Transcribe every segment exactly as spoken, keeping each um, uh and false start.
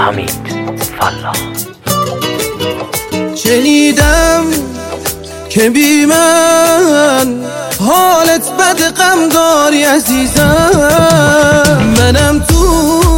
حمید فلاح. شنیدم که بی من حالت بد، غم داری عزیزم. منم تو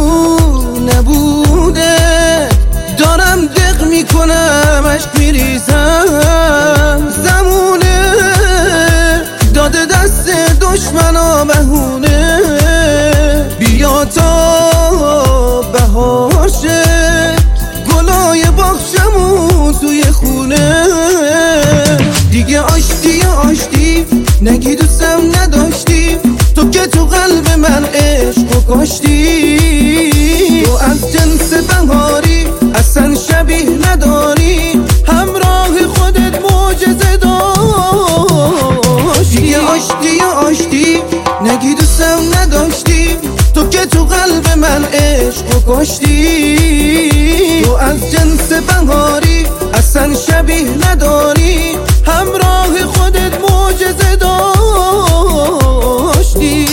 نبوده دارم دق میکنم، عشق میریزم. زمونه داده دست دشمنا بهونه، بیا تا بهار شه گلای باغچمون توی خونه. دیگه آشتی آشتی نگی دوستم نداشتی، تو که تو قلب من عشق و کاشتی. تو از جنس بهاری اصلا شبیه نداری، همراه خودت معجزه داشتی. دیگه آشتی آشتی نگی دوستم نداشتی، تو که تو قلب من عشق و کاشتی. تو از جنس بهاری اصلا شبیه نداری، همراه خودت معجزه داشتی.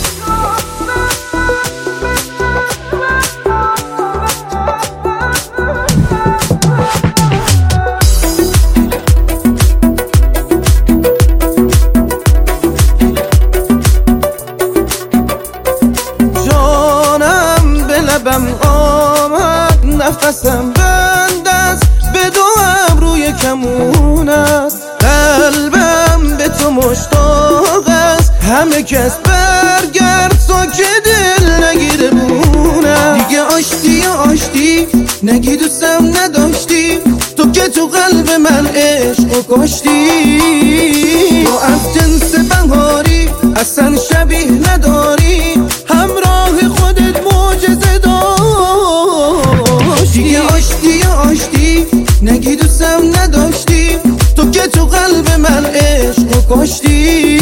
جانم به لبم آمد، نفسم بند است، به دو ابروی کمون است. قلبم به تو مشتاق است، همه کس برگرد تا که دل نگیره بونم. دیگه آشتی آشتی نگی دوستم نداشتی، تو که تو قلب من عشق و کاشتی. تو از جنس بهاری اصلا شبیه نداری، همراه خودت معجزه داشتی. دیگه آشتی آشتی نگی دوستم نداشتی، تو که تو قلب من عشق و کاشتی.